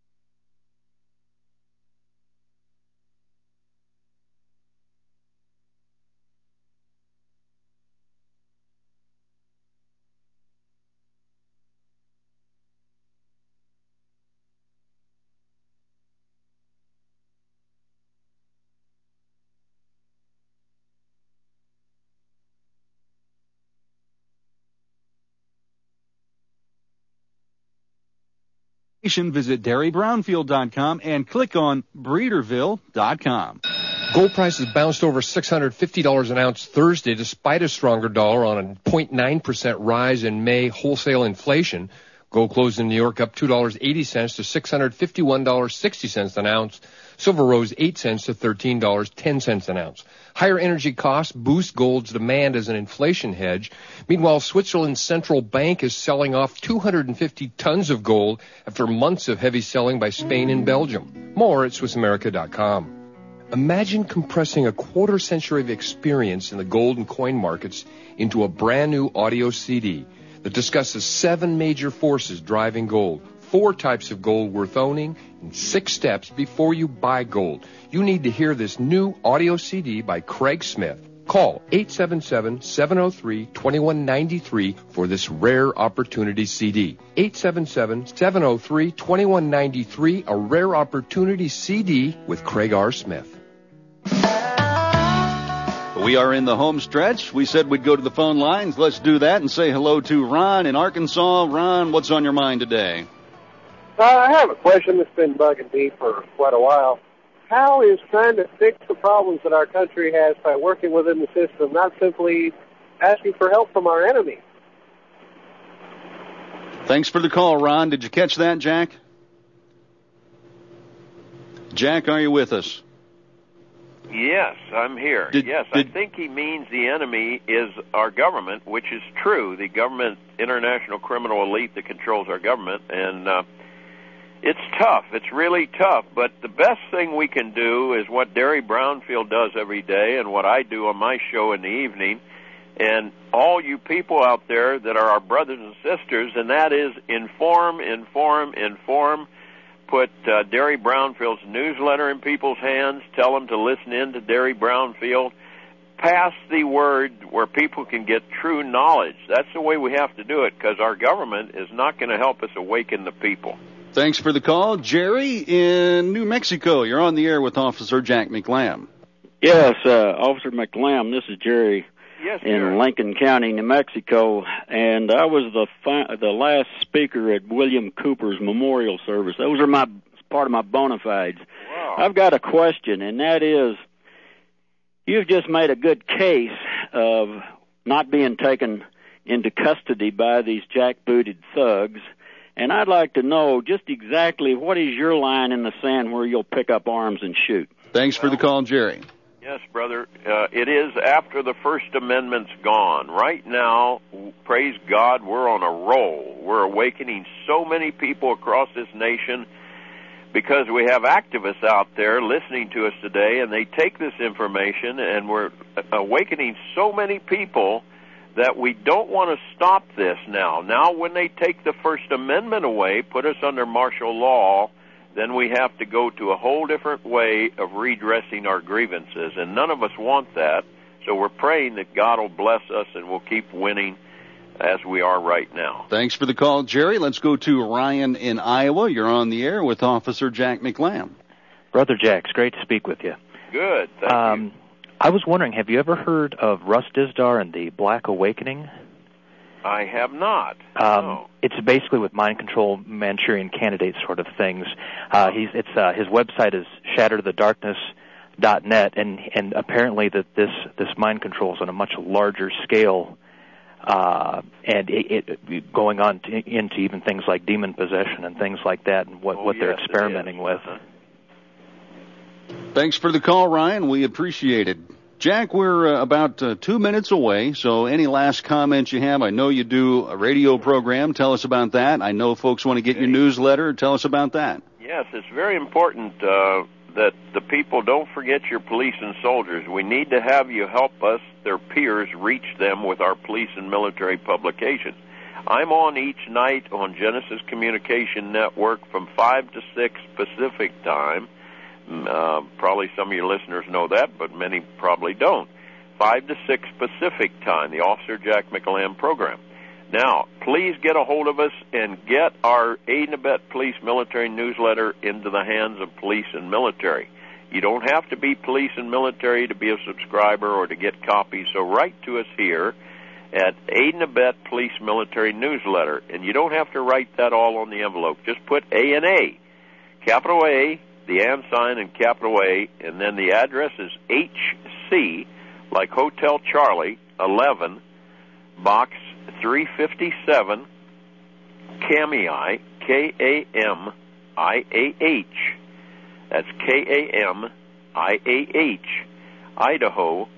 Visit DerryBrownfield.com and click on Breederville.com. Gold prices bounced over $650 an ounce Thursday despite a stronger dollar on a 0.9% rise in May wholesale inflation. Gold closed in New York up $2.80 to $651.60 an ounce. Silver rose 8 cents to $13.10 an ounce. Higher energy costs boost gold's demand as an inflation hedge. Meanwhile, Switzerland's central bank is selling off 250 tons of gold after months of heavy selling by Spain and Belgium. More at SwissAmerica.com. Imagine compressing a quarter century of experience in the gold and coin markets into a brand new audio CD that discusses 7 major forces driving gold, 4 types of gold worth owning, and 6 steps before you buy gold. You need to hear this new audio CD by Craig Smith. Call 877-703-2193 for this rare opportunity CD. 877-703-2193, a rare opportunity CD with Craig R. Smith. We are in the home stretch. We said we'd go to the phone lines. Let's do that and say hello to Ron in Arkansas. Ron, what's on your mind today? I have a question that's been bugging me for quite a while. How is trying to fix the problems that our country has by working within the system, not simply asking for help from our enemy? Thanks for the call, Ron. Did you catch that, Jack? Jack, are you with us? Yes, I'm here. I think he means the enemy is our government, which is true. The government, international criminal elite that controls our government, and it's tough. It's really tough, but the best thing we can do is what Derry Brownfield does every day and what I do on my show in the evening, and all you people out there that are our brothers and sisters, and that is inform. Put Derry Brownfield's newsletter in people's hands. Tell them to listen in to Derry Brownfield. Pass the word where people can get true knowledge. That's the way we have to do it, because our government is not going to help us awaken the people. Thanks for the call. Jerry in New Mexico, you're on the air with Officer Jack McLam. Yes, Officer McLam, this is Jerry. Yes, in Jerry. Lincoln County, New Mexico, and I was the last speaker at William Cooper's memorial service. Those are part of my bona fides. Wow. I've got a question, and that is, you've just made a good case of not being taken into custody by these jackbooted thugs, and I'd like to know just exactly what is your line in the sand where you'll pick up arms and shoot. Thanks for the call, Jerry. Yes, brother. It is after the First Amendment's gone. Right now, praise God, we're on a roll. We're awakening so many people across this nation because we have activists out there listening to us today, and they take this information, and we're awakening so many people that we don't want to stop this now. Now, when they take the First Amendment away, put us under martial law, then we have to go to a whole different way of redressing our grievances, and none of us want that. So we're praying that God will bless us and we'll keep winning as we are right now. Thanks for the call, Jerry. Let's go to Ryan in Iowa. You're on the air with Officer Jack McLam. Brother Jack, it's great to speak with you. Good, thank you. I was wondering, have you ever heard of Russ Dizdar and the Black Awakening? I have not. No. It's basically with mind control, Manchurian Candidate sort of things. His website is shatterthedarkness.net, and apparently that this mind control is on a much larger scale, and it going on into even things like demon possession and things like that, and what they're experimenting with. Thanks for the call, Ryan. We appreciate it. Jack, we're about 2 minutes away, so any last comments you have? I know you do a radio program. Tell us about that. I know folks want to get your newsletter. Tell us about that. Yes, it's very important that the people don't forget your police and soldiers. We need to have you help us, their peers, reach them with our police and military publications. I'm on each night on Genesis Communication Network from 5 to 6 Pacific time. Probably some of your listeners know that, but many probably don't. 5 to 6 Pacific time, the Officer Jack McLam program. Now, please get a hold of us and get our Aid and Abet Police Military newsletter into the hands of police and military. You don't have to be police and military to be a subscriber or to get copies, so write to us here at Aid and Abet Police Military newsletter. And you don't have to write that all on the envelope. Just put A&A, capital A, the and sign and capital A, and then the address is HC, like Hotel Charlie, 11, Box 357, Kamiah, K-A-M-I-A-H. That's K-A-M-I-A-H, Idaho,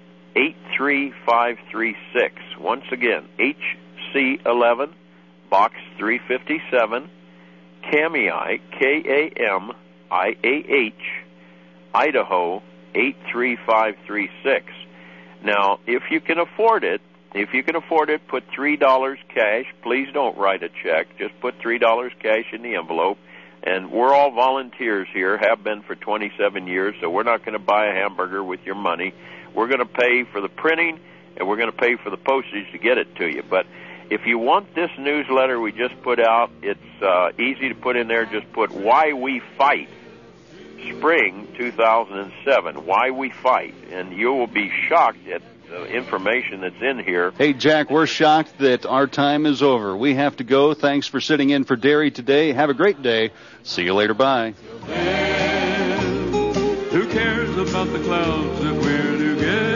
83536. Once again, HC 11, Box 357, Kamiah, K-A-M-I-A-H, Idaho, 83536. Now, if you can afford it, put $3 cash. Please don't write a check. Just put $3 cash in the envelope. And we're all volunteers here, have been for 27 years, so we're not going to buy a hamburger with your money. We're going to pay for the printing, and we're going to pay for the postage to get it to you. But if you want this newsletter we just put out, it's easy to put in there. Just put Why We Fight, Spring 2007, Why We Fight, and you will be shocked at the information that's in here. Hey, Jack, we're shocked that our time is over. We have to go. Thanks for sitting in for Derry today. Have a great day. See you later. Bye. Who cares about the clouds if we're together?